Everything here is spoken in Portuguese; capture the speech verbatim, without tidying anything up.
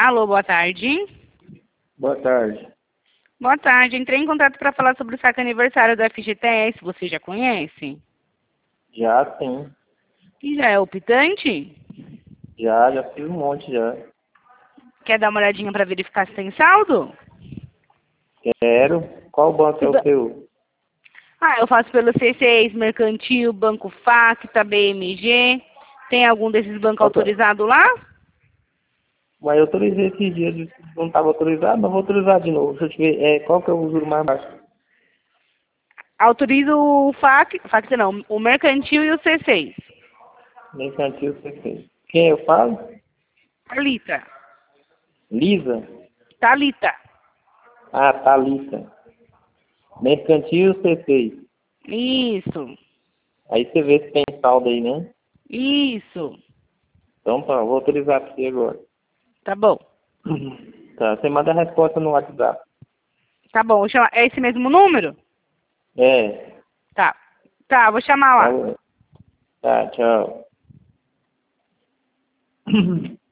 Alô, boa tarde. Boa tarde. Boa tarde. Entrei em contato para falar sobre o saque aniversário do F G T S. Você já conhece? Já sim. E já é optante? Já, já fiz um monte já. Quer dar uma olhadinha para verificar se tem saldo? Quero. Qual banco é o seu? Ah, eu faço pelo C seis, Mercantil, Banco Facta, B M G. Tem algum desses bancos Qual que é? autorizado lá? Mas eu autorizei esses dias, disse que não estava autorizado, mas vou autorizar de novo. Deixa eu te ver, é, qual que é o juro mais baixo? Autorizo o Fac, Facta não, o Mercantil e o C seis. Mercantil C seis. Quem eu falo? Thalita. Lisa? Thalita. Ah, Thalita. Mercantil C seis. Isso. Aí você vê se tem saldo aí, né? Isso. Então tá, vou autorizar pra você agora. Tá bom. Tá, você manda a resposta no WhatsApp. Tá bom, vou chamar. É esse mesmo número? É. Tá. Tá, vou chamar Tá, lá. bom. Tá, tchau.